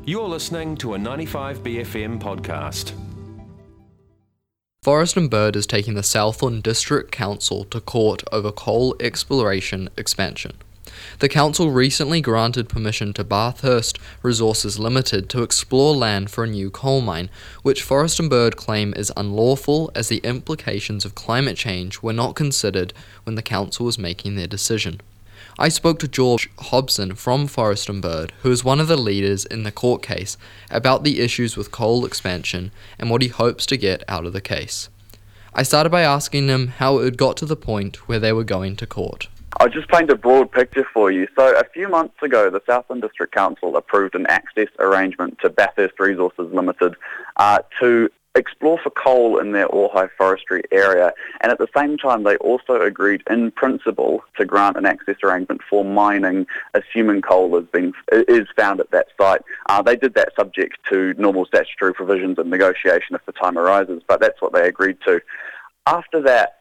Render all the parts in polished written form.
You're listening to a 95BFM podcast. Forest and Bird is taking the Southland District Council to court over coal exploration expansion. The council recently granted permission to Bathurst Resources Limited to explore land for a new coal mine, which Forest and Bird claim is unlawful as the implications of climate change were not considered when the council was making their decision. I spoke to George Hobson from Forest and Bird, who is one of the leaders in the court case, about the issues with coal expansion and what he hopes to get out of the case. I started by asking him how it got to the point where they were going to court. I'll just paint a broad picture for you. So a few months ago, the Southland District Council approved an access arrangement to Bathurst Resources Limited to explore for coal in their Ojai forestry area, and at the same time they also agreed in principle to grant an access arrangement for mining, assuming coal is found at that site. They did that subject to normal statutory provisions and negotiation if the time arises, but that's what they agreed to. After that,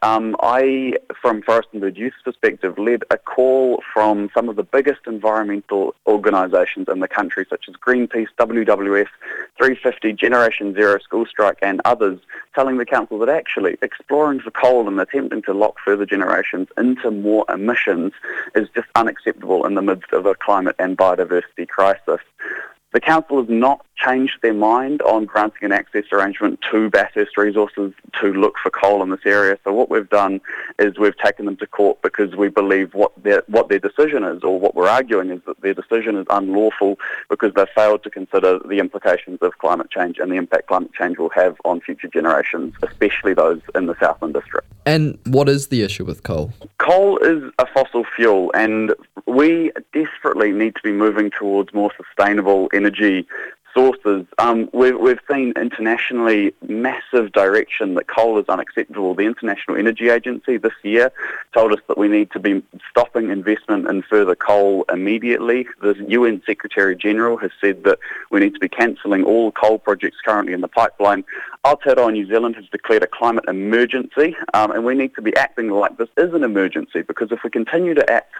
I, from Forest and Bird Youth's perspective, led a call from some of the biggest environmental organisations in the country, such as Greenpeace, WWF, 350, Generation Zero, School Strike and others, telling the council that actually exploring for coal and attempting to lock further generations into more emissions is just unacceptable in the midst of a climate and biodiversity crisis. The council has not changed their mind on granting an access arrangement to Bathurst Resources to look for coal in this area. So what we've done is we've taken them to court because we believe what their decision is, or what we're arguing is that their decision is unlawful because they've failed to consider the implications of climate change and the impact climate change will have on future generations, especially those in the Southland District. And what is the issue with coal? Coal is a fossil fuel, and we desperately need to be moving towards more sustainable energy sources. We've seen internationally massive direction that coal is unacceptable. The International Energy Agency this year told us that we need to be stopping investment in further coal immediately. The UN Secretary General has said that we need to be cancelling all coal projects currently in the pipeline. Aotearoa New Zealand has declared a climate emergency, and we need to be acting like this is an emergency, because if we continue to act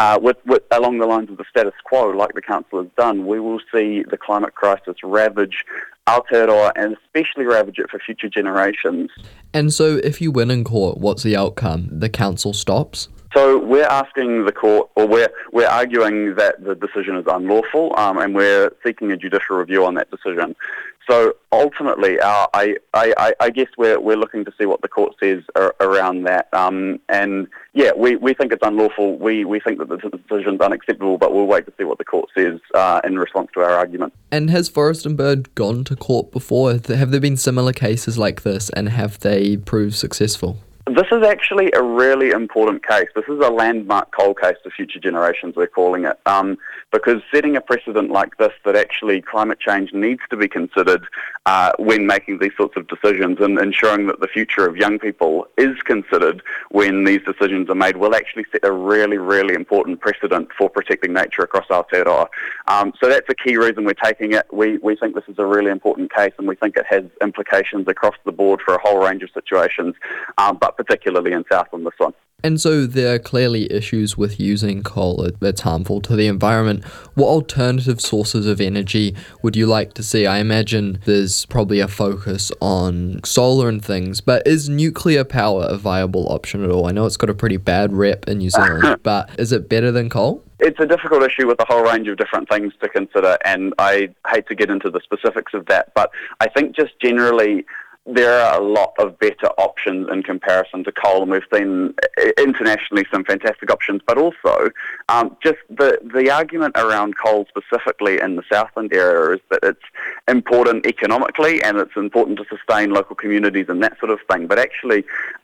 along the lines of the status quo, like the council has done, we will see the climate crisis ravage Aotearoa and especially ravage it for future generations. And so if you win in court, what's the outcome? The council stops? So we're asking the court, or we're arguing that the decision is unlawful, and we're seeking a judicial review on that decision. So ultimately, I guess we're looking to see what the court says around that. And yeah, we think it's unlawful. We think that the decision's unacceptable, but we'll wait to see what the court says in response to our argument. And has Forest and Bird gone to court before? Have there been similar cases like this, and have they proved successful? This is actually a really important case. This is a landmark coal case for future generations, we're calling it, because setting a precedent like this, that actually climate change needs to be considered when making these sorts of decisions, and ensuring that the future of young people is considered when these decisions are made, will actually set a really, really important precedent for protecting nature across Aotearoa. So that's a key reason we're taking it. We think this is a really important case, and we think it has implications across the board for a whole range of situations, but particularly in Southland, this one. And so there are clearly issues with using coal. It's harmful to the environment. What alternative sources of energy would you like to see? I imagine there's probably a focus on solar and things, but is nuclear power a viable option at all? I know it's got a pretty bad rep in New Zealand, but is it better than coal? It's a difficult issue with a whole range of different things to consider, and I hate to get into the specifics of that, but I think just generally there are a lot of better options in comparison to coal, and we've seen internationally some fantastic options, but also just the argument around coal specifically in the Southland area is that it's important economically and it's important to sustain local communities and that sort of thing. But actually,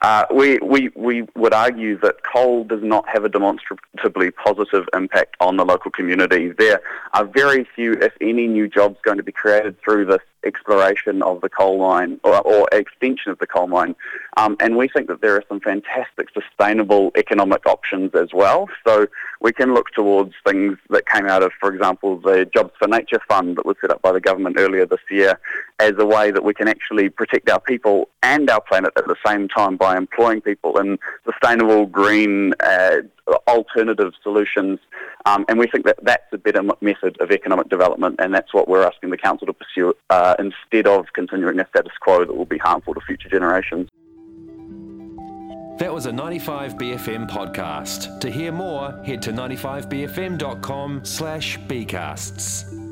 we would argue that coal does not have a demonstrably positive impact on the local community. There are very few, if any, new jobs going to be created through this exploration of the coal mine or extension of the coal mine. And we think that there are some fantastic sustainable economic options as well. So we can look towards things that came out of, for example, the Jobs for Nature Fund that was set up by the government earlier this year as a way that we can actually protect our people and our planet at the same time by employing people in sustainable, green, alternative solutions, and we think that that's a better method of economic development, and that's what we're asking the council to pursue instead of continuing a status quo that will be harmful to future generations. That was a 95BFM podcast. To hear more, head to 95bfm.com/bcasts.